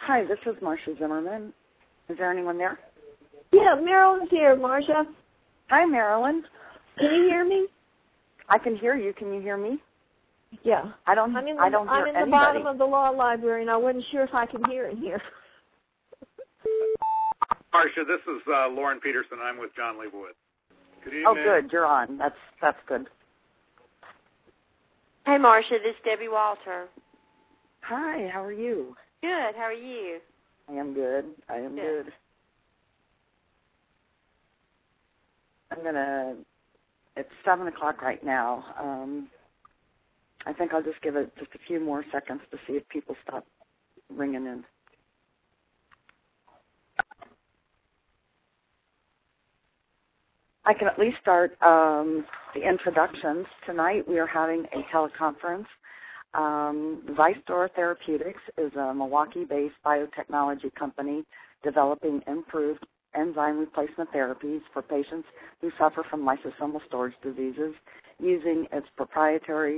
Hi, this is Marcia Zimmerman. Is there anyone there? Yeah, Marilyn's here, Marcia. Hi, Marilyn. Can you hear me? I can hear you. Can you hear me? Yeah. I don't hear anybody. I'm in the bottom of the law library, and I wasn't sure if I can hear in here. Marcia, this is Lauren Peterson. I'm with John Leibowitz. Good evening. Oh, good. You're on. That's good. Hey, Marcia, this is Debbie Walter. Hi, how are you? Good. How are you? I am good. Good. It's 7 o'clock right now. I think I'll just give it just a few more seconds to see if people stop ringing in. I can at least start the introductions. Tonight we are having a teleconference. Zystor Therapeutics is a Milwaukee-based biotechnology company developing improved enzyme replacement therapies for patients who suffer from lysosomal storage diseases using its proprietary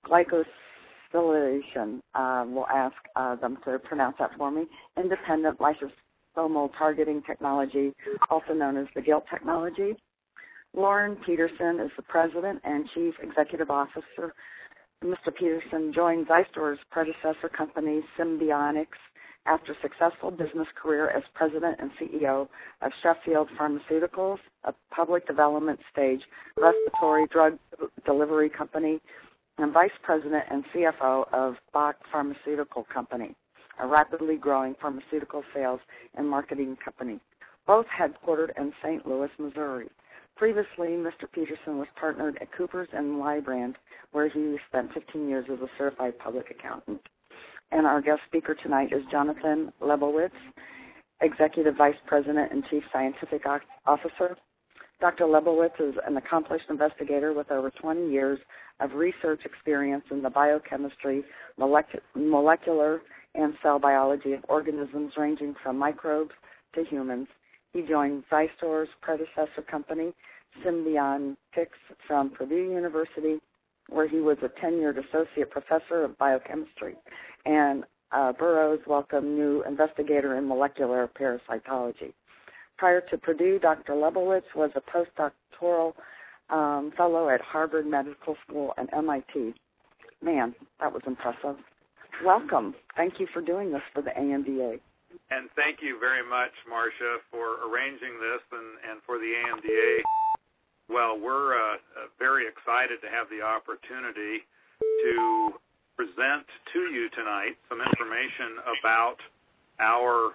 glycosylation, we'll ask them to pronounce that for me, independent lysosomal targeting technology, also known as the GILT technology. Lauren Peterson is the president and chief executive officer. Mr. Peterson joined Zystor's predecessor company, Symbionix, after a successful business career as president and CEO of Sheffield Pharmaceuticals, a public development stage respiratory drug delivery company, and vice president and CFO of Bach Pharmaceutical Company, a rapidly growing pharmaceutical sales and marketing company, both headquartered in St. Louis, Missouri. Previously, Mr. Peterson was partnered at Coopers & Lybrand, where he spent 15 years as a certified public accountant. And our guest speaker tonight is Jonathan Lebowitz, Executive Vice President and Chief Scientific Officer. Dr. Lebowitz is an accomplished investigator with over 20 years of research experience in the biochemistry, molecular, and cell biology of organisms ranging from microbes to humans. He joined Zystor's predecessor company, Symbionix, from Purdue University, where he was a tenured associate professor of biochemistry, and Burroughs Wellcome New Investigator in Molecular Parasitology. Prior to Purdue, Dr. Lebowitz was a postdoctoral fellow at Harvard Medical School and MIT. Man, that was impressive. Welcome. Thank you for doing this for the AMDA. And thank you very much, Marcia, for arranging this and for the AMDA. Well, we're very excited to have the opportunity to present to you tonight some information about our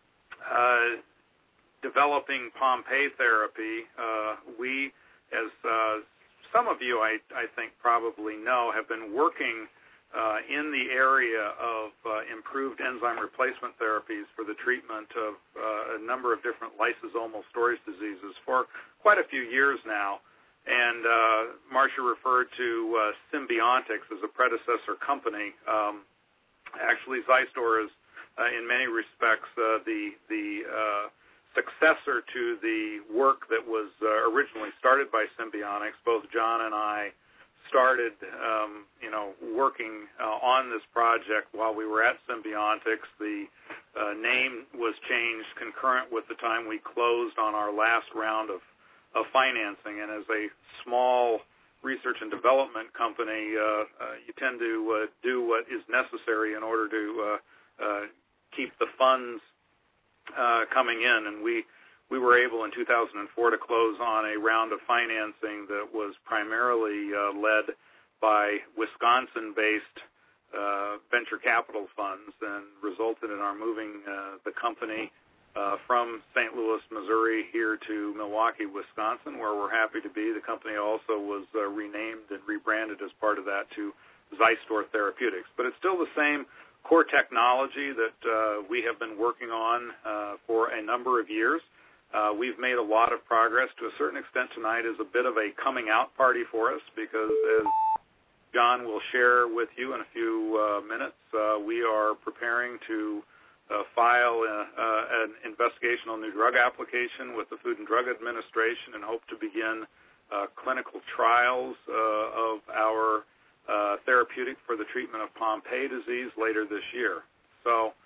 developing Pompe therapy. We, as some of you I think probably know, have been working in the area of improved enzyme replacement therapies for the treatment of a number of different lysosomal storage diseases for quite a few years now. And Marcia referred to Symbionix as a predecessor company. Actually, Zystor is, in many respects, the successor to the work that was originally started by Symbionix. Both John and I started, working on this project while we were at Symbionix. The name was changed concurrent with the time we closed on our last round of financing. And as a small research and development company, you tend to do what is necessary in order to keep the funds coming in. And we were able in 2004 to close on a round of financing that was primarily led by Wisconsin-based venture capital funds and resulted in our moving the company from St. Louis, Missouri here to Milwaukee, Wisconsin, where we're happy to be. The company also was renamed and rebranded as part of that to Zystor Therapeutics. But it's still the same core technology that we have been working on for a number of years. We've made a lot of progress. To a certain extent, tonight is a bit of a coming out party for us because, as John will share with you in a few minutes, we are preparing to file an investigational new drug application with the Food and Drug Administration and hope to begin clinical trials of our therapeutic for the treatment of Pompe disease later this year. So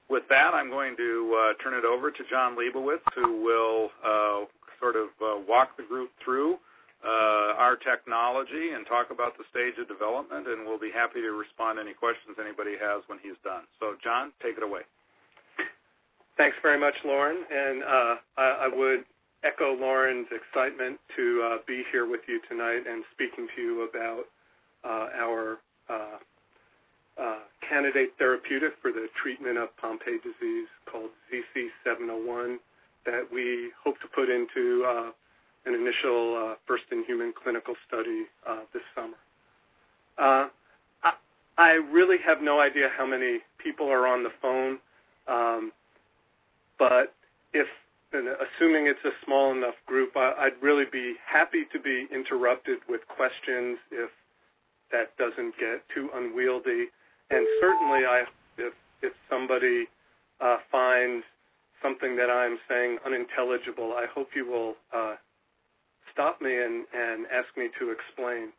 with that, I'm going to turn it over to John Leibowitz, who will walk the group through our technology and talk about the stage of development, and we'll be happy to respond to any questions anybody has when he's done. So, John, take it away. Thanks very much, Lauren, and I would echo Lauren's excitement to be here with you tonight and speaking to you about our candidate therapeutic for the treatment of Pompe disease called ZC701 that we hope to put into an initial first-in-human clinical study this summer. I really have no idea how many people are on the phone, but assuming it's a small enough group, I'd really be happy to be interrupted with questions if that doesn't get too unwieldy. And certainly, if somebody finds something that I'm saying unintelligible, I hope you will stop me and ask me to explain.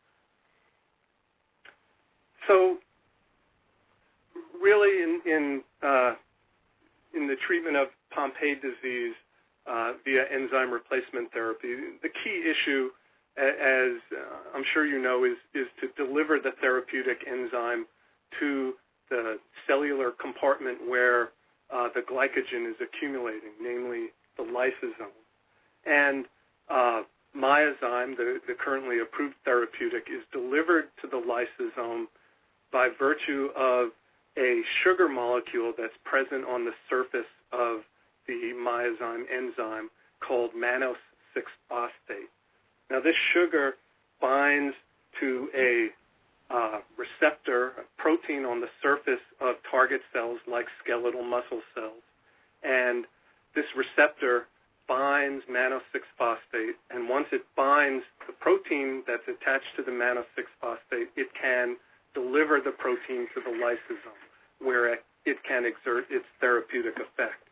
So, really, in the treatment of Pompe disease via enzyme replacement therapy, the key issue, as I'm sure you know, is to deliver the therapeutic enzyme to the cellular compartment where the glycogen is accumulating, namely the lysosome. And Myozyme, the currently approved therapeutic, is delivered to the lysosome by virtue of a sugar molecule that's present on the surface of the Myozyme enzyme called mannose 6-phosphate. Now, this sugar binds to a receptor, a protein on the surface of target cells like skeletal muscle cells. And this receptor binds mannose 6-phosphate, and once it binds the protein that's attached to the mannose 6-phosphate, it can deliver the protein to the lysosome, where it can exert its therapeutic effect.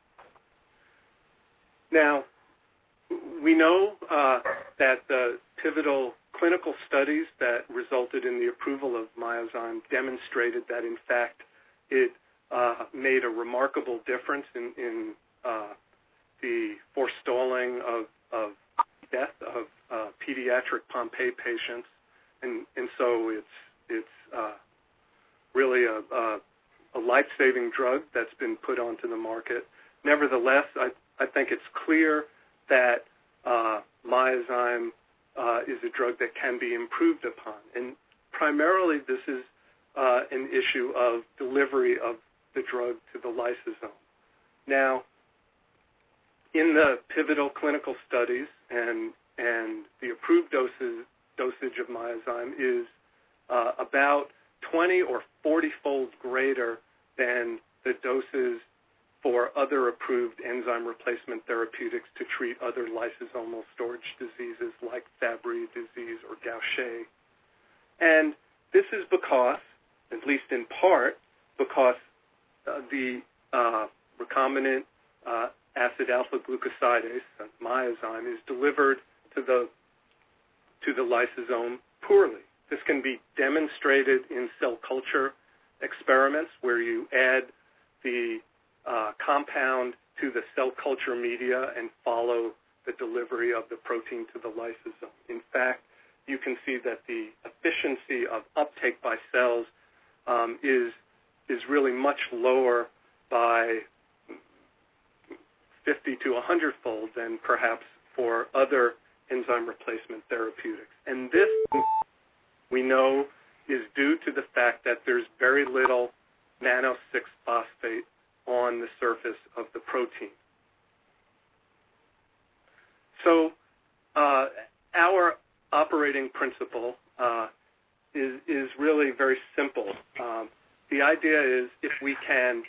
Now, we know that the pivotal clinical studies that resulted in the approval of Myozyme demonstrated that, in fact, it made a remarkable difference in the forestalling of death of pediatric Pompe patients, and so it's really a life-saving drug that's been put onto the market. Nevertheless, I think it's clear that Myozyme is a drug that can be improved upon. And primarily this is an issue of delivery of the drug to the lysosome. Now, in the pivotal clinical studies, and the approved dosage of Myozyme is about 20 or 40-fold greater than the doses for other approved enzyme replacement therapeutics to treat other lysosomal storage diseases like Fabry disease or Gaucher. And this is because, at least in part, because the recombinant acid alpha-glucosidase, Myozyme, is delivered to the lysosome poorly. This can be demonstrated in cell culture experiments where you add the compound to the cell culture media and follow the delivery of the protein to the lysosome. In fact, you can see that the efficiency of uptake by cells is really much lower by 50 to 100-fold than perhaps for other enzyme replacement therapeutics. And this, we know, is due to the fact that there's very little mannose 6-phosphate on the surface of the protein. So our operating principle is really very simple. The idea is if we can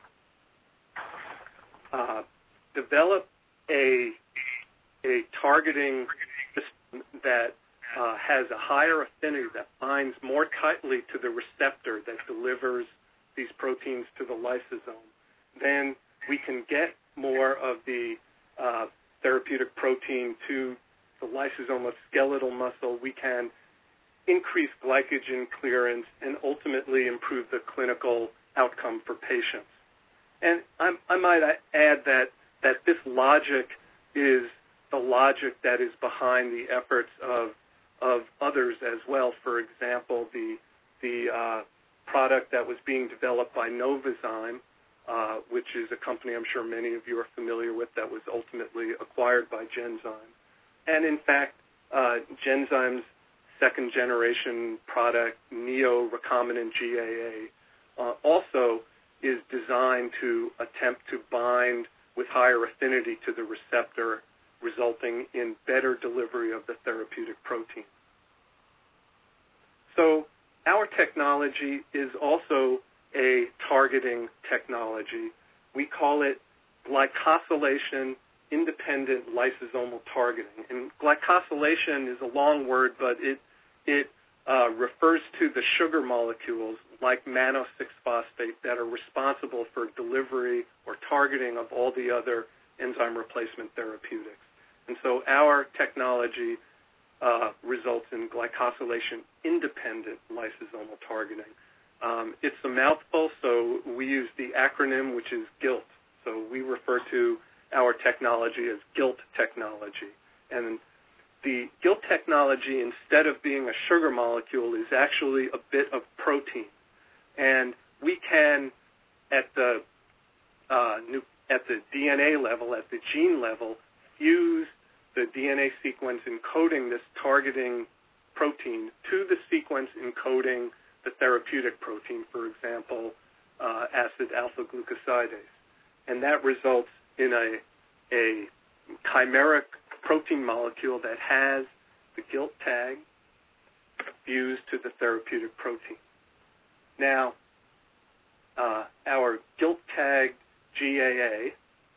develop a targeting system that has a higher affinity, that binds more tightly to the receptor that delivers these proteins to the lysosome, then we can get more of the therapeutic protein to the lysosome of skeletal muscle. We can increase glycogen clearance and ultimately improve the clinical outcome for patients. And I might add that this logic is the logic that is behind the efforts of others as well. For example, the product that was being developed by Novozymes, which is a company I'm sure many of you are familiar with, that was ultimately acquired by Genzyme. And in fact, Genzyme's second-generation product, Neo Recombinant GAA, also is designed to attempt to bind with higher affinity to the receptor, resulting in better delivery of the therapeutic protein. So our technology is also a targeting technology. We call it glycosylation independent lysosomal targeting. And glycosylation is a long word, but it refers to the sugar molecules like mannose-6-phosphate that are responsible for delivery or targeting of all the other enzyme replacement therapeutics. And so our technology results in glycosylation independent lysosomal targeting. It's a mouthful, so we use the acronym, which is GILT. So we refer to our technology as GILT technology. And the GILT technology, instead of being a sugar molecule, is actually a bit of protein. And we can, at the DNA level, at the gene level, fuse the DNA sequence encoding this targeting protein to the sequence encoding the therapeutic protein, for example, acid alpha-glucosidase. And that results in a chimeric protein molecule that has the GILT tag fused to the therapeutic protein. Now, our GILT-tagged GAA,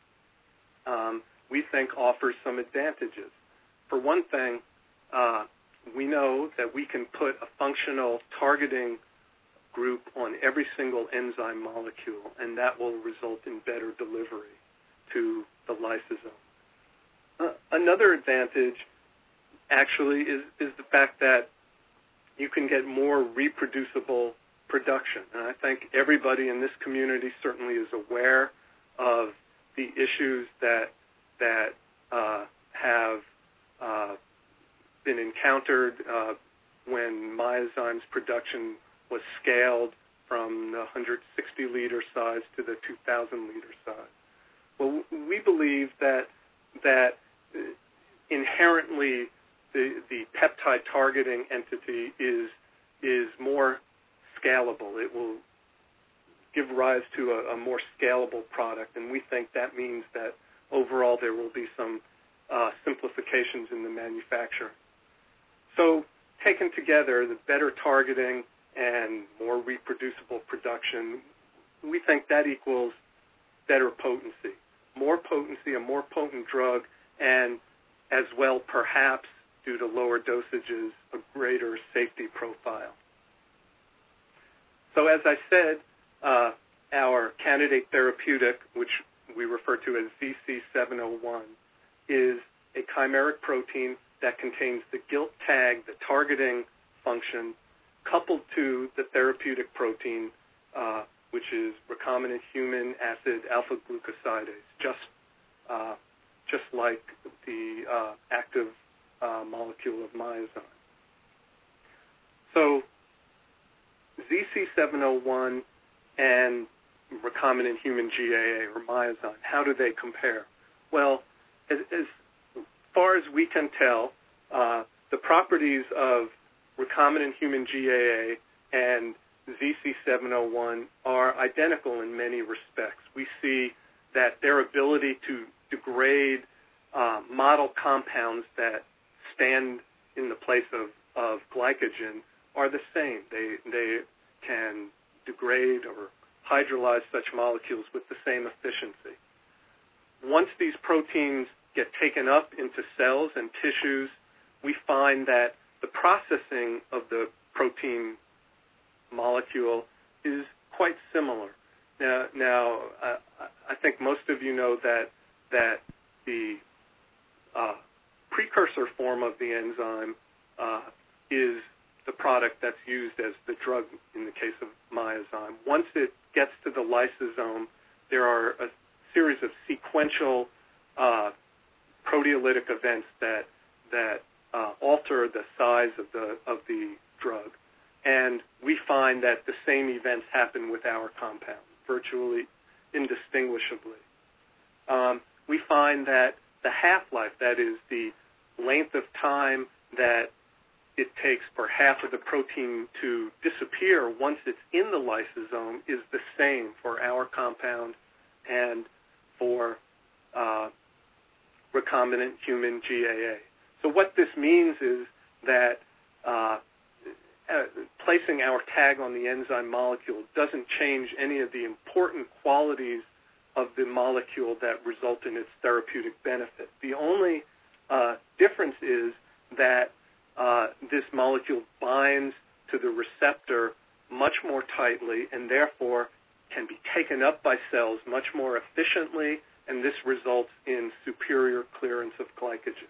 we think offers some advantages. For one thing, we know that we can put a functional targeting group on every single enzyme molecule, and that will result in better delivery to the lysosome. Another advantage, actually, is the fact that you can get more reproducible production. And I think everybody in this community certainly is aware of the issues that have been encountered when Myozyme's production was scaled from the 160-liter size to the 2,000-liter size. Well, we believe that inherently the peptide targeting entity is more scalable. It will give rise to a more scalable product, and we think that means that overall there will be some simplifications in the manufacturing. So taken together, the better targeting and more reproducible production, we think that equals better potency. More potency, a more potent drug, and as well perhaps due to lower dosages, a greater safety profile. So as I said, our candidate therapeutic, which we refer to as ZC701, is a chimeric protein that contains the GILT tag, the targeting function, coupled to the therapeutic protein, which is recombinant human acid alpha-glucosidase, just like the active molecule of Myozyme. So ZC701 and recombinant human GAA, or Myozyme, how do they compare? Well, as far as we can tell, the properties of recombinant human GAA and ZC701 are identical in many respects. We see that their ability to degrade model compounds that stand in the place of glycogen are the same. They can degrade or hydrolyze such molecules with the same efficiency. Once these proteins get taken up into cells and tissues, we find that the processing of the protein molecule is quite similar. Now, I think most of you know that the precursor form of the enzyme is the product that's used as the drug in the case of Myozyme. Once it gets to the lysosome, there are a series of sequential proteolytic events that alter the size of the drug, and we find that the same events happen with our compound, virtually indistinguishably. We find that the half-life, that is the length of time that it takes for half of the protein to disappear once it's in the lysosome, is the same for our compound and for recombinant human GAA. So what this means is that placing our tag on the enzyme molecule doesn't change any of the important qualities of the molecule that result in its therapeutic benefit. The only difference is that this molecule binds to the receptor much more tightly and therefore can be taken up by cells much more efficiently, and this results in superior clearance of glycogen.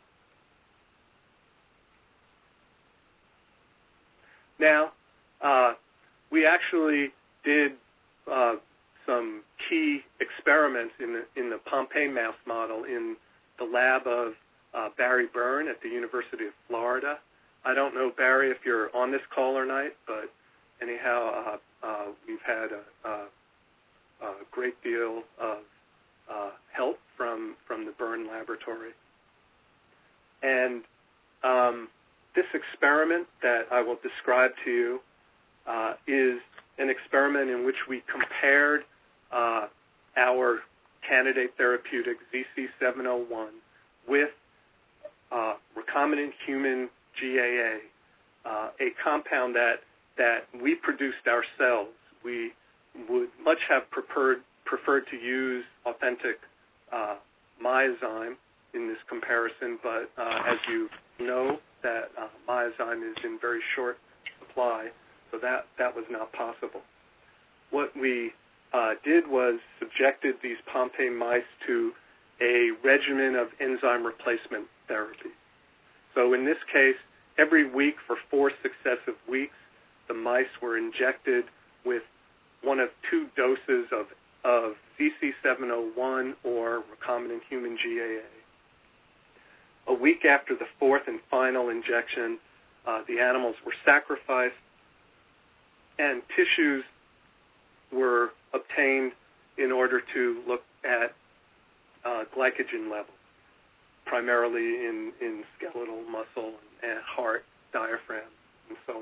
Now, we actually did some key experiments in the Pompe mouse model in the lab of Barry Byrne at the University of Florida. I don't know, Barry, if you're on this call or not, but anyhow, we've had a great deal of help from the Byrne laboratory. And this experiment that I will describe to you is an experiment in which we compared our candidate therapeutic ZC701 with recombinant human GAA, a compound that we produced ourselves. We would much have preferred to use authentic myozyme in this comparison, but as you know, that myozyme is in very short supply, so that was not possible. What we did was subjected these Pompe mice to a regimen of enzyme replacement therapy. So in this case, every week for 4 successive weeks, the mice were injected with one of 2 doses of ZC701 or recombinant human GAA. A week after the 4th and final injection, the animals were sacrificed and tissues were obtained in order to look at glycogen levels, primarily in skeletal muscle and heart, diaphragm, and so on.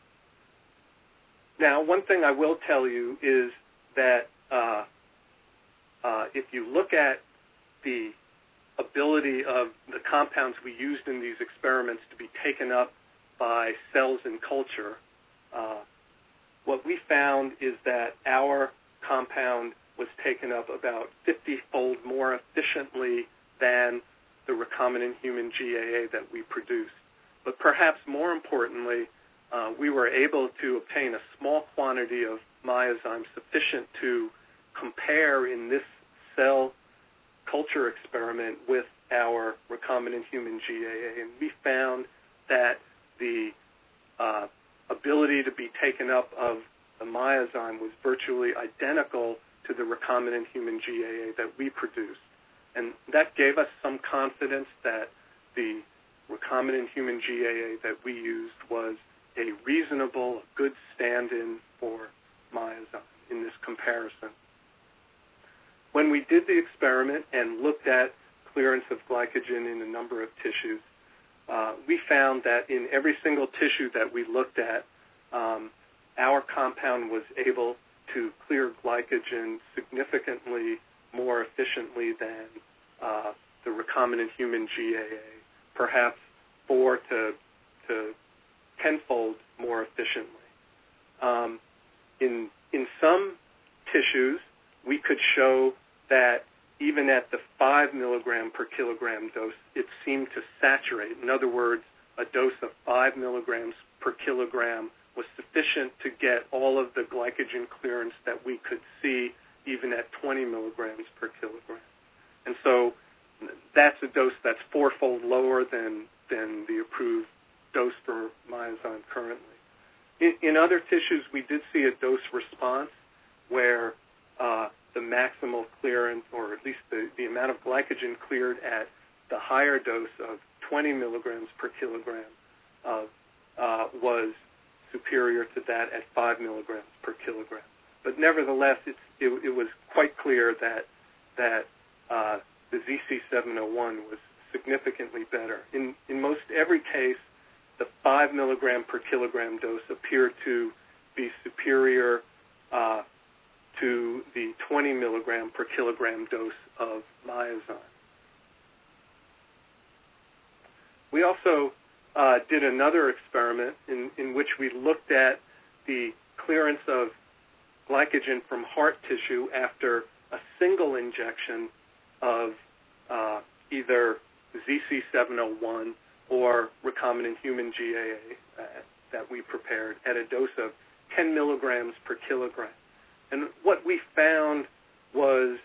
Now, one thing I will tell you is that if you look at the ability of the compounds we used in these experiments to be taken up by cells in culture, what we found is that our compound was taken up about 50-fold more efficiently than the recombinant human GAA that we produced. But perhaps more importantly, we were able to obtain a small quantity of myozyme sufficient to compare in this cell culture experiment with our recombinant human GAA. And we found that the ability to be taken up of the myozyme was virtually identical to the recombinant human GAA that we produced. And that gave us some confidence that the recombinant human GAA that we used was a reasonable, good stand-in for myozyme in this comparison. When we did the experiment and looked at clearance of glycogen in a number of tissues, we found that in every single tissue that we looked at, our compound was able to clear glycogen significantly more efficiently than the recombinant human GAA, perhaps 4 to 10-fold more efficiently. In some tissues, we could show that even at the 5 milligram per kilogram dose, it seemed to saturate. In other words, a dose of 5 milligrams per kilogram was sufficient to get all of the glycogen clearance that we could see even at 20 milligrams per kilogram. And so that's a dose that's 4-fold lower than the approved dose for myozyme currently. In other tissues, we did see a dose response where the maximal clearance, or at least the amount of glycogen cleared at the higher dose of 20 milligrams per kilogram was superior to that at 5 milligrams per kilogram. But nevertheless, it was quite clear that the ZC701 was significantly better. In most every case, the 5 milligram per kilogram dose appeared to be superior to the 20 milligram per kilogram dose of Myozyme. We also did another experiment in which we looked at the clearance of glycogen from heart tissue after a single injection of either ZC701 or recombinant human GAA that we prepared at a dose of 10 milligrams per kilogram. And what we found was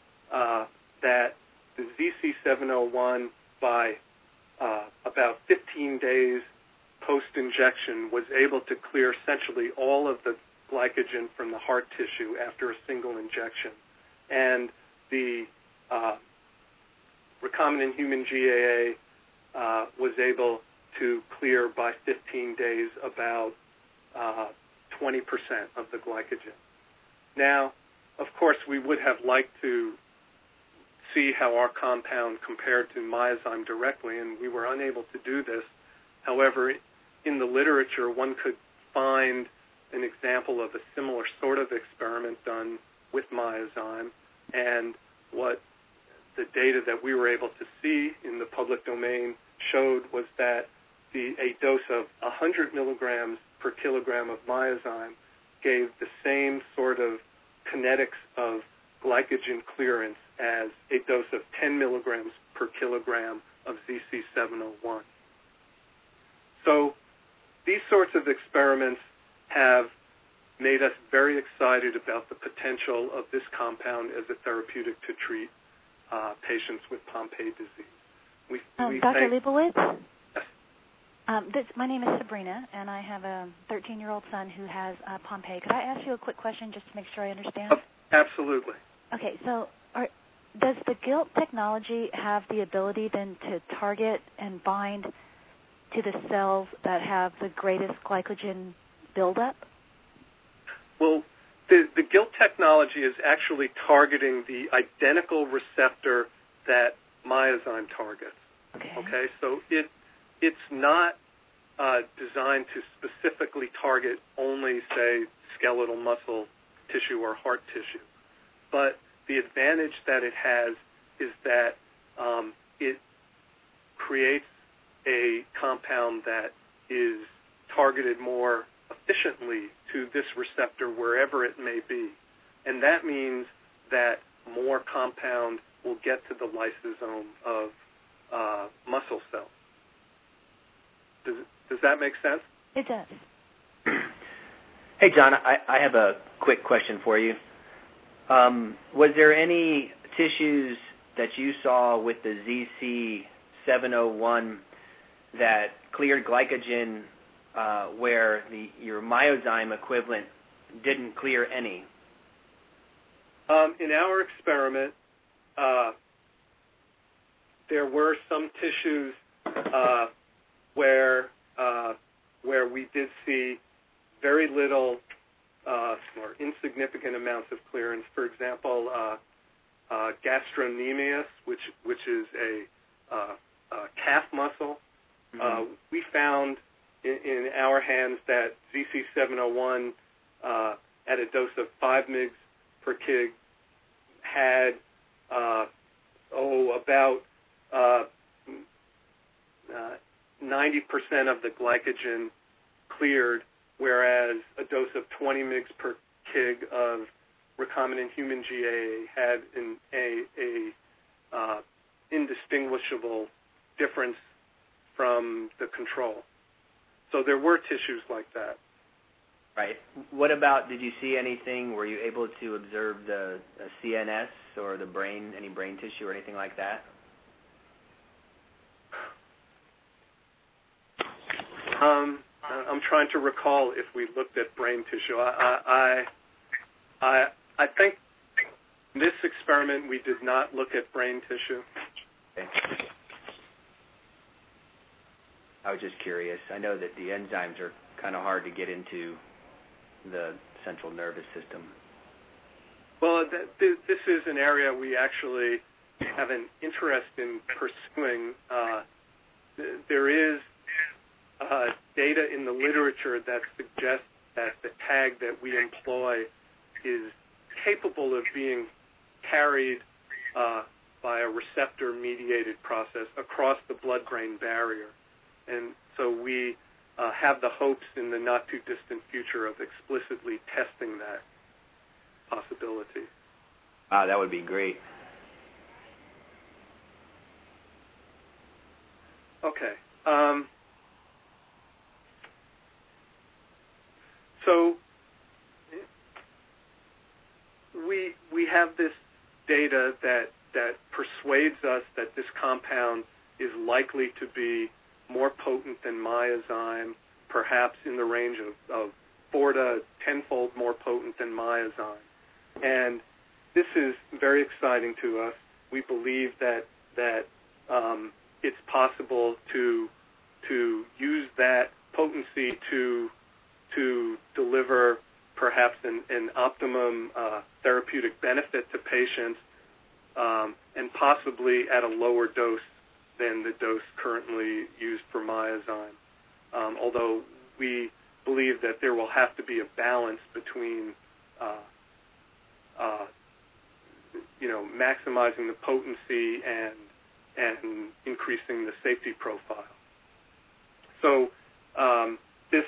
that the ZC701 by about 15 days post-injection was able to clear essentially all of the glycogen from the heart tissue after a single injection. And the recombinant human GAA was able to clear by 15 days about 20% of the glycogen. Now, of course, we would have liked to see how our compound compared to Myozyme directly, and we were unable to do this. However, in the literature, one could find an example of a similar sort of experiment done with Myozyme, and what the data that we were able to see in the public domain showed was that a dose of 100 milligrams per kilogram of Myozyme gave the same sort of kinetics of glycogen clearance as a dose of 10 milligrams per kilogram of ZC701. So these sorts of experiments have made us very excited about the potential of this compound as a therapeutic to treat patients with Pompe disease. Dr. Leibowitz? Yes. My name is Sabrina, and I have a 13-year-old son who has Pompe. Could I ask you a quick question just to make sure I understand? Absolutely. Okay, so does the GILT technology have the ability then to target and bind to the cells that have the greatest glycogen buildup? Well, the GILT technology is actually targeting the identical receptor that Myozyme targets. Okay, so it's not designed to specifically target only, say, skeletal muscle tissue or heart tissue. But the advantage that it has is that it creates a compound that is targeted more efficiently to this receptor wherever it may be. And that means that more compound will get to the lysosome of muscle cells. Does that make sense? It does. Hey, John, I have a quick question for you. Was there any tissues that you saw with the ZC701 that cleared glycogen where your Myozyme equivalent didn't clear any? In our experiment, there were some tissues where we did see very little or insignificant amounts of clearance. For example, gastrocnemius, which is a calf muscle. Mm-hmm. We found in our hands that ZC701 at a dose of 5 mg per kg had about 90% of the glycogen cleared, whereas a dose of 20 mg per kg of recombinant human GAA had a indistinguishable difference from the control. So there were tissues like that. Right. What about, did you see anything, were you able to observe the CNS or the brain, any brain tissue or anything like that? I'm trying to recall if we looked at brain tissue. I think In this experiment, we did not look at brain tissue. Okay. I was just curious. I know that the enzymes are kind of hard to get into the central nervous system. Well, this is an area we actually have an interest in pursuing. There is data in the literature that suggests that the tag that we employ is capable of being carried by a receptor-mediated process across the blood-brain barrier. And so we have the hopes in the not-too-distant future of explicitly testing that possibility. That would be great. Okay. So we have this data that persuades us that this compound is likely to be more potent than Myozyme, perhaps in the range of 4 to 10-fold more potent than Myozyme. And this is very exciting to us. We believe that it's possible to use that potency to deliver perhaps an optimum therapeutic benefit to patients, and possibly at a lower dose than the dose currently used for Myozyme. Although we believe that there will have to be a balance between maximizing the potency and increasing the safety profile. So this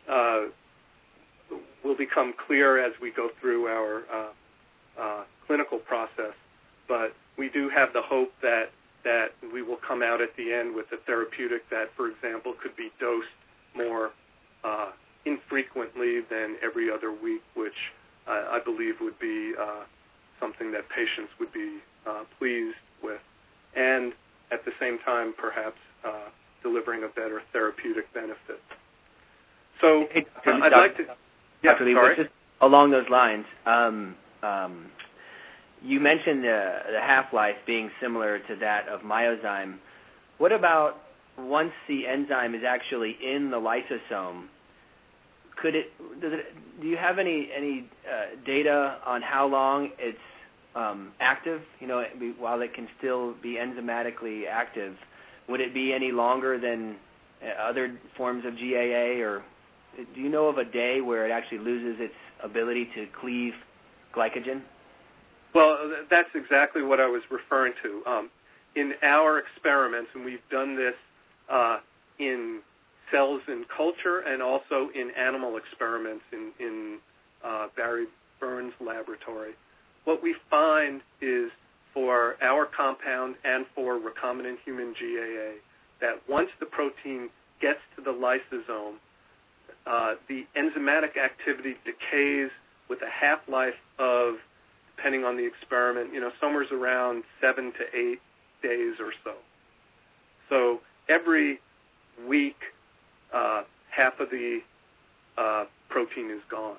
will become clear as we go through our clinical process, but we do have the hope that we will come out at the end with a therapeutic that, for example, could be dosed more infrequently than every other week, which I believe would be something that patients would be pleased with, and at the same time perhaps delivering a better therapeutic benefit. So I'd like to... Dr. Lee, just along those lines, you mentioned the half-life being similar to that of Myozyme. What about once the enzyme is actually in the lysosome? Do you have any data on how long it's active? While it can still be enzymatically active, would it be any longer than other forms of GAA, or do you know of a day where it actually loses its ability to cleave glycogen? Well, that's exactly what I was referring to. In our experiments, and we've done this in cells in culture and also in animal experiments in Barry Burns' laboratory, what we find is for our compound and for recombinant human GAA that once the protein gets to the lysosome, the enzymatic activity decays with a half-life of, depending on the experiment, somewhere around 7 to 8 days or so. So every week, half of the protein is gone.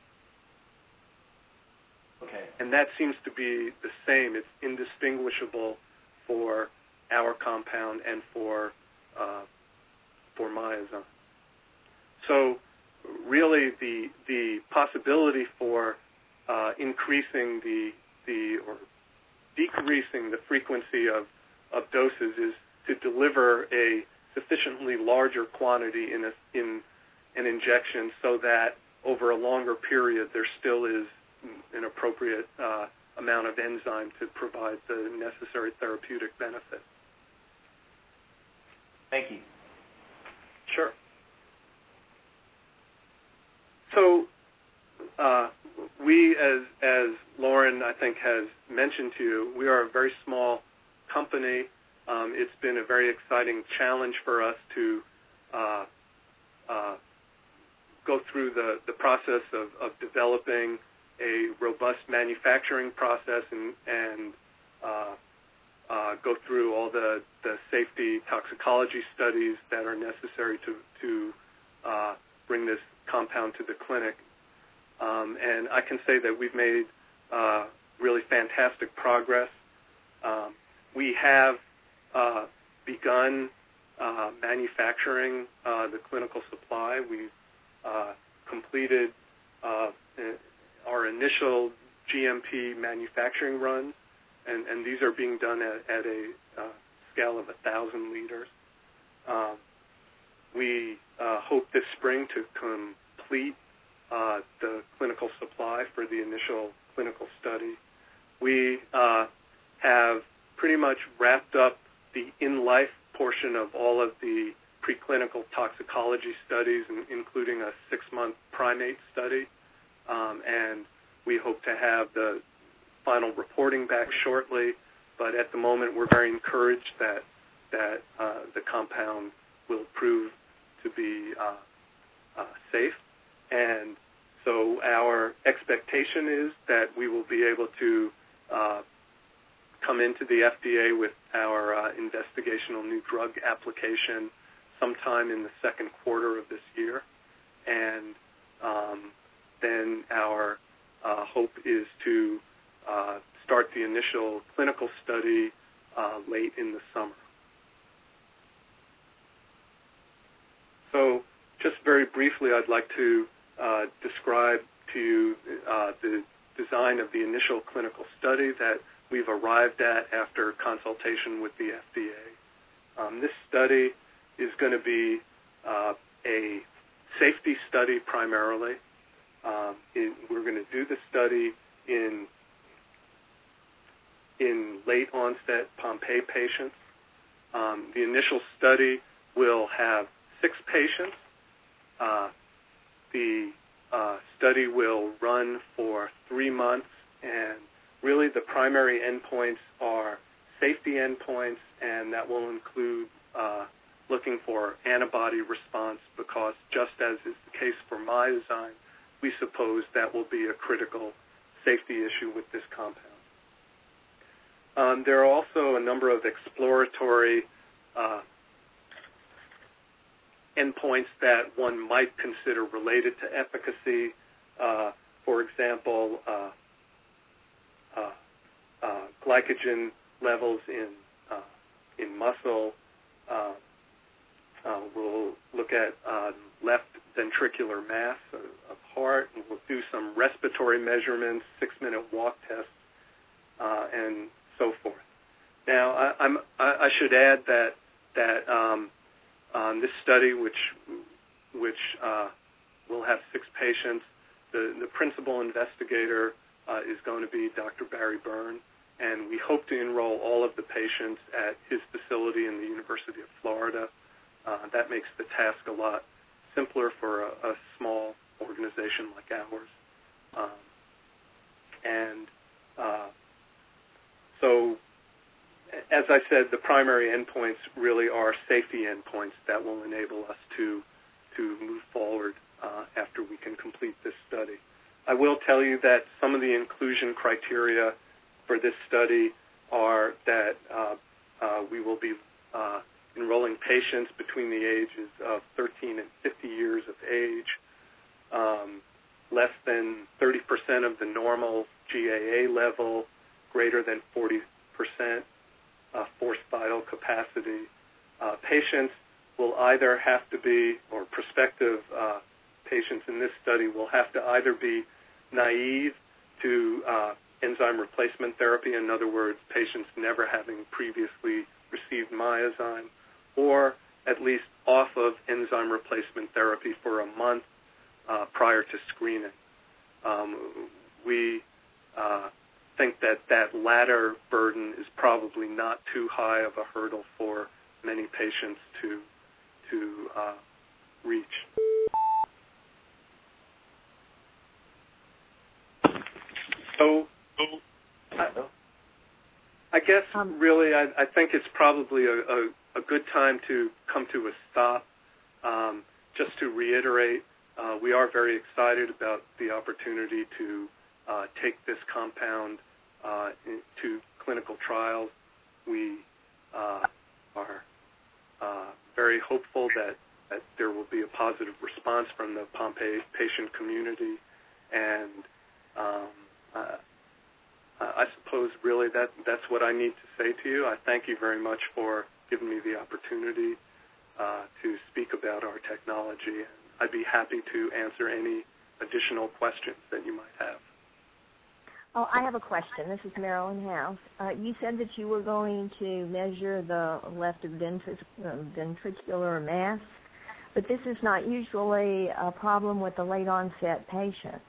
Okay. And that seems to be the same. It's indistinguishable for our compound and for Myozyme. So really the possibility for increasing or decreasing the frequency of doses is to deliver a sufficiently larger quantity in an injection so that over a longer period there still is an appropriate amount of enzyme to provide the necessary therapeutic benefit. Thank you. Sure. So we, as Lauren, I think, has mentioned to you, we are a very small company. It's been a very exciting challenge for us to go through the process of developing a robust manufacturing process and go through all the safety toxicology studies that are necessary to bring this compound to the clinic. And I can say that we've made really fantastic progress. We have begun manufacturing the clinical supply. We've completed our initial GMP manufacturing runs, and these are being done at a scale of 1,000 liters. We hope this spring to complete the clinical supply for the initial clinical study. We have pretty much wrapped up the in-life portion of all of the preclinical toxicology studies, including a 6-month primate study, and we hope to have the final reporting back shortly. But at the moment, we're very encouraged that the compound will prove to be safe, and so our expectation is that we will be able to come into the FDA with our investigational new drug application sometime in the second quarter of this year, and then our hope is to start the initial clinical study late in the summer. So just very briefly, I'd like to describe to you the design of the initial clinical study that we've arrived at after consultation with the FDA. This study is going to be a safety study primarily. We're going to do the study in late onset Pompe patients. The initial study will have 6 patients. The study will run for 3 months, and really the primary endpoints are safety endpoints, and that will include looking for antibody response, because just as is the case for Myozyme, we suppose that will be a critical safety issue with this compound. There are also a number of exploratory endpoints that one might consider related to efficacy. For example, glycogen levels in muscle. We'll look at left ventricular mass of heart, and we'll do some respiratory measurements, 6-minute walk tests, and so forth. Now, I should add that this study, which will have 6 patients, the principal investigator is going to be Dr. Barry Byrne, and we hope to enroll all of the patients at his facility in the University of Florida. That makes the task a lot simpler for a small organization like ours. So, as I said, the primary endpoints really are safety endpoints that will enable us to move forward after we can complete this study. I will tell you that some of the inclusion criteria for this study are that we will be enrolling patients between the ages of 13 and 50 years of age, less than 30% of the normal GAA level, greater than 40% forced vital capacity. Patients will either have to be, or prospective patients in this study will have to either be naive to enzyme replacement therapy, in other words, patients never having previously received Myozyme, or at least off of enzyme replacement therapy for a month prior to screening. We think that latter burden is probably not too high of a hurdle for many patients to reach. So I guess really I think it's probably a good time to come to a stop. Just to reiterate, we are very excited about the opportunity to take this compound to clinical trials. We are very hopeful that there will be a positive response from the Pompe patient community, and I suppose really that's what I need to say to you. I thank you very much for giving me the opportunity to speak about our technology. I'd be happy to answer any additional questions that you might have. Oh, I have a question. This is Marilyn House. You said that you were going to measure the left ventricular mass, but this is not usually a problem with the late onset patients.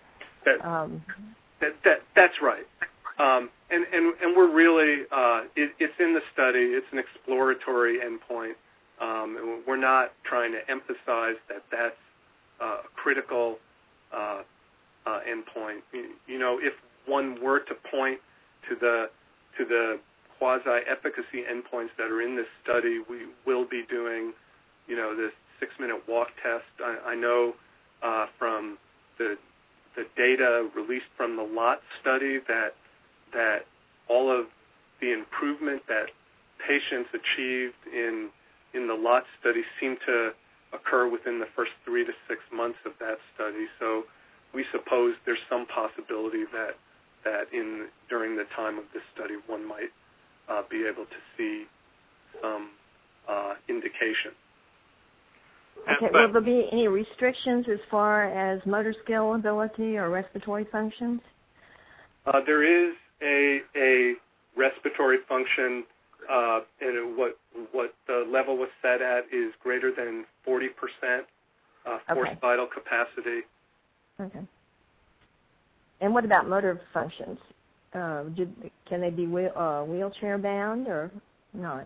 That's right. And we're really, it's in the study. It's an exploratory endpoint. And we're not trying to emphasize that that's a critical endpoint. You know, if one were to point to the quasi-efficacy endpoints that are in this study, we will be doing, you know, this 6-minute walk test. I know from the data released from the LOT study that all of the improvement that patients achieved in the LOT study seemed to occur within the first 3 to 6 months of that study. So we suppose there's some possibility that during the time of this study one might be able to see some indication. Okay, will there be any restrictions as far as motor skill ability or respiratory functions? There is a respiratory function, and what the level was set at is greater than 40% forced vital capacity. Okay. And what about motor functions? Can they be wheelchair bound or not?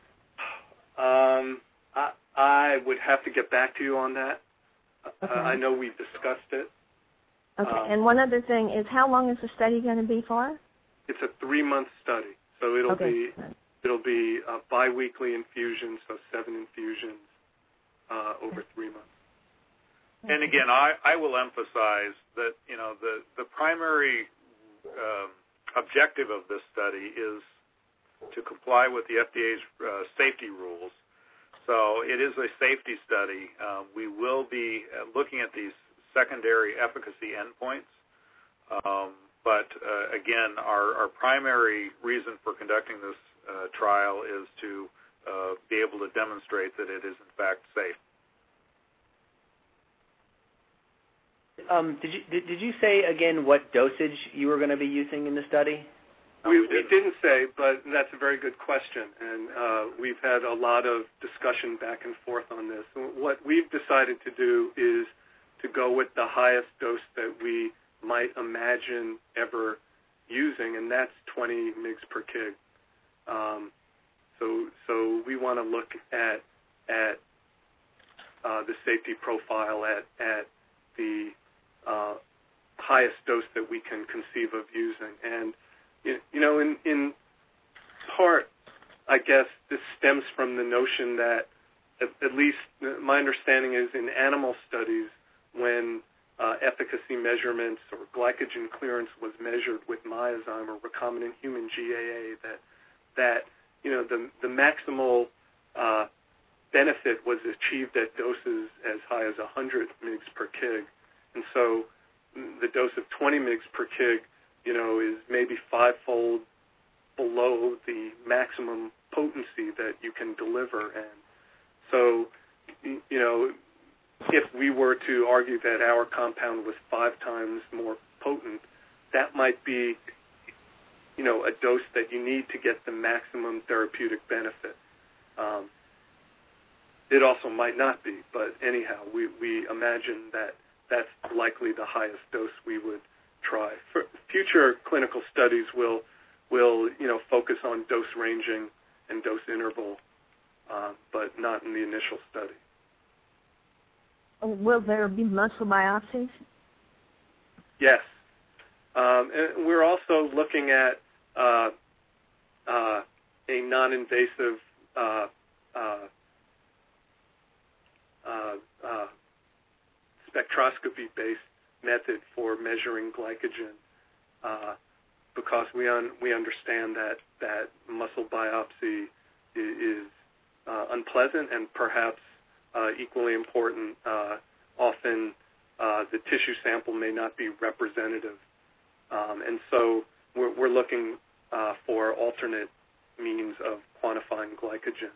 I would have to get back to you on that. Okay. I know we discussed it. Okay. And one other thing is, how long is the study going to be for? It's a 3-month study, so it'll be biweekly infusions, so 7 infusions over 3 months. And again, I will emphasize that, you know, the primary objective of this study is to comply with the FDA's safety rules. So it is a safety study. We will be looking at these secondary efficacy endpoints. But again, our primary reason for conducting this trial is to be able to demonstrate that it is in fact safe. Did you say again what dosage you were going to be using in the study? We didn't say, but that's a very good question, and we've had a lot of discussion back and forth on this. What we've decided to do is to go with the highest dose that we might imagine ever using, and that's 20 mg per kg. So we want to look at the safety profile at the highest dose that we can conceive of using. And, you know, in part, I guess this stems from the notion that, at least my understanding is in animal studies, when efficacy measurements or glycogen clearance was measured with Myozyme or recombinant human GAA, that you know, the maximal benefit was achieved at doses as high as 100 mg per kg. And so the dose of 20 mg per kg, you know, is maybe 5-fold below the maximum potency that you can deliver. And so, you know, if we were to argue that our compound was 5 times more potent, that might be, you know, a dose that you need to get the maximum therapeutic benefit. It also might not be, but anyhow, we imagine that that's likely the highest dose we would try. For future clinical studies will you know, focus on dose ranging and dose interval, but not in the initial study. Will there be muscle biopsies? Yes. And we're also looking at a non-invasive spectroscopy-based method for measuring glycogen, because we understand that muscle biopsy is unpleasant and perhaps equally important. Often the tissue sample may not be representative, and so we're looking for alternate means of quantifying glycogen.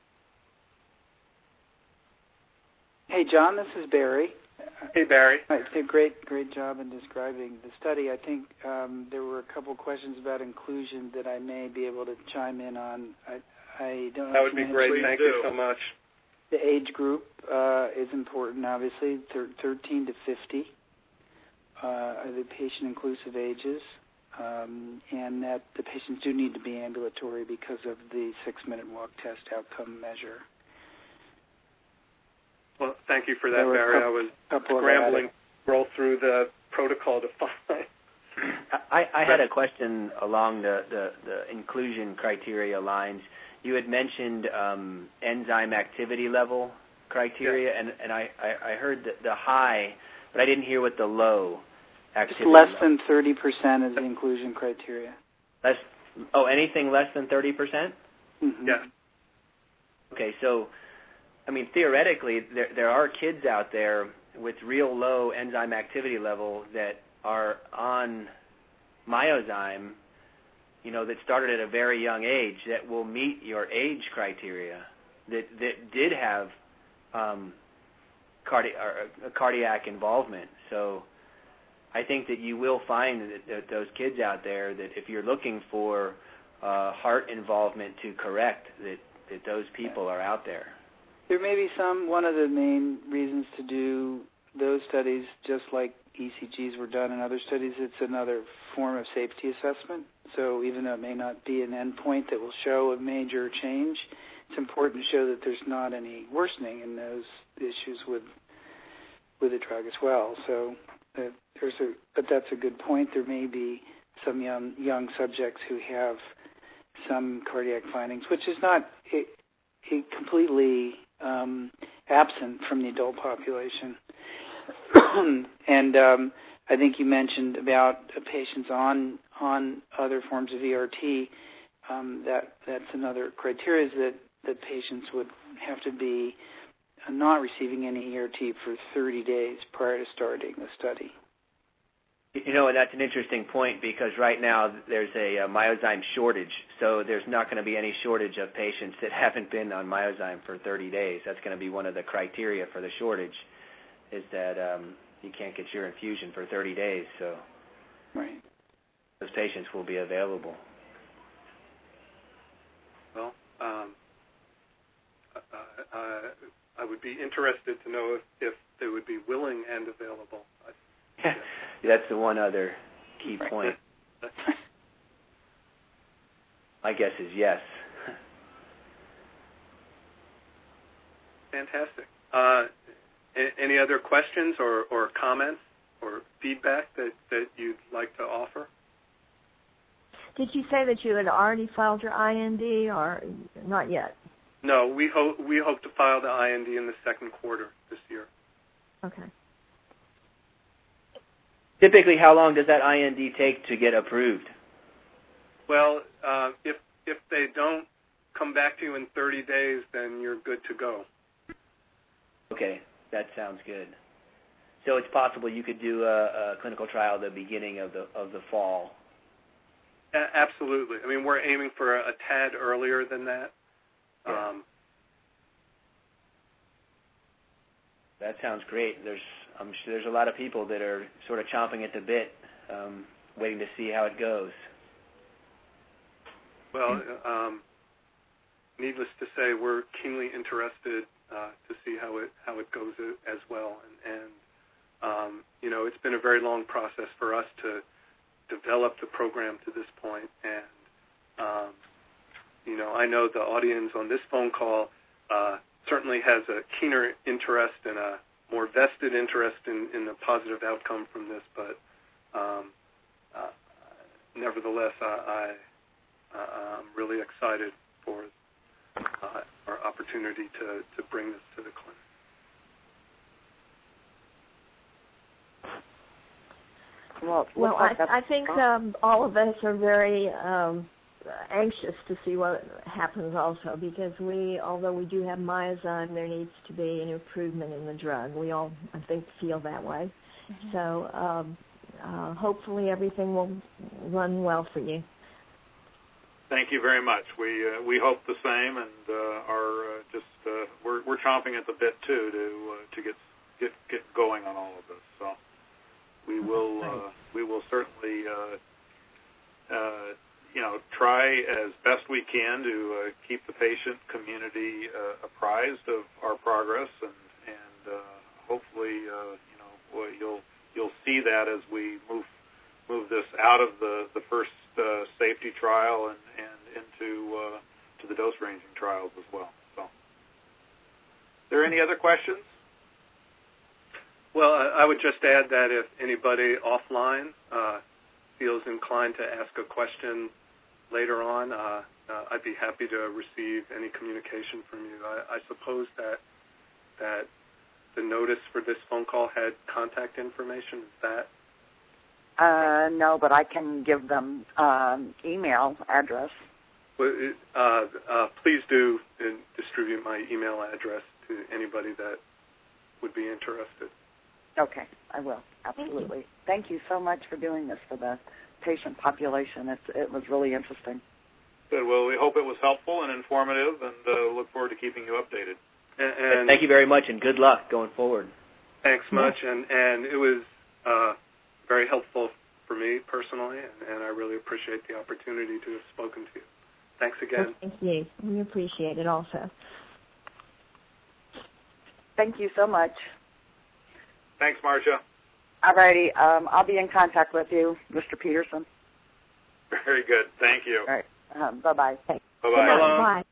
Hey, John, this is Barry. Hey, Barry. It's a great job in describing the study. I think there were a couple questions about inclusion that I may be able to chime in on. I don't know. That would be great. Thank you so much. The age group is important, obviously, 13 to 50 are the patient-inclusive ages, and that the patients do need to be ambulatory because of the 6-minute walk test outcome measure. Well, thank you for that, Barry. I was scrambling to roll through the protocol to find. I had a question along the inclusion criteria lines. You had mentioned enzyme activity level criteria, and I heard the high, but I didn't hear what the low activity level. Less than 30% is the inclusion criteria. Anything less than 30%? Mm-hmm. Yeah. Okay, so, I mean, theoretically, there are kids out there with real low enzyme activity level that are on Myozyme, that started at a very young age that will meet your age criteria, that did have cardiac involvement. So I think that you will find that those kids out there, that if you're looking for heart involvement to correct, that those people are out there. There may be one of the main reasons to do those studies, just like ECGs were done in other studies, it's another form of safety assessment. So even though it may not be an endpoint that will show a major change, it's important to show that there's not any worsening in those issues with the drug as well. So but that's a good point. There may be some young subjects who have some cardiac findings, which is not completely absent from the adult population. And I think you mentioned about patients on other forms of ERT. That's another criteria, is that patients would have to be not receiving any ERT for 30 days prior to starting the study. And that's an interesting point, because right now there's a Myozyme shortage, so there's not going to be any shortage of patients that haven't been on Myozyme for 30 days. That's going to be one of the criteria for the shortage, is that you can't get your infusion for 30 days, so right. Those patients will be available. Well, I would be interested to know if they would be willing and available. That's the one other key point. My guess is yes. Fantastic. Any other questions or comments or feedback that you'd like to offer? Did you say that you had already filed your IND or not yet? No, we hope to file the IND in the second quarter this year. Okay. Typically, how long does that IND take to get approved? Well, if they don't come back to you in 30 days, then you're good to go. Okay, that sounds good. So it's possible you could do a clinical trial at the beginning of the fall. Absolutely. I mean, we're aiming for a tad earlier than that. Yeah. That sounds great. I'm sure there's a lot of people that are sort of chomping at the bit, waiting to see how it goes. Well, needless to say, we're keenly interested to see how it goes as well. And it's been a very long process for us to develop the program to this point. And I know the audience on this phone call certainly has a keener interest and a more vested interest in the positive outcome from this, but nevertheless, I'm really excited for our opportunity to bring this to the clinic. Well, I think all of us are very anxious to see what happens also, because although we do have Myozyme, there needs to be an improvement in the drug. We all, I think, feel that way. Mm-hmm. So hopefully everything will run well for you. Thank you very much. We hope the same, and we're chomping at the bit too to get going on all of this. So we will certainly try as best we can to keep the patient community apprised of our progress, and hopefully you'll see that as we move this out of the first safety trial and into to the dose ranging trials as well. So, are there any other questions? Well, I would just add that if anybody offline feels inclined to ask a question later on, I'd be happy to receive any communication from you. I suppose that the notice for this phone call had contact information. Is that? No, but I can give them email address. Well, please do distribute my email address to anybody that would be interested. Okay, I will. Absolutely. Thank you so much for doing this for the patient population. It was really interesting. Good. Well, we hope it was helpful and informative, and look forward to keeping you updated. And thank you very much, and good luck going forward. Thanks much, and it was very helpful for me personally, and I really appreciate the opportunity to have spoken to you. Thanks again. Thank you. We appreciate it also. Thank you so much. Thanks, Marcia. All righty. I'll be in contact with you, Mr. Peterson. Very good. Thank you. All right. Bye-bye. Bye-bye. Bye.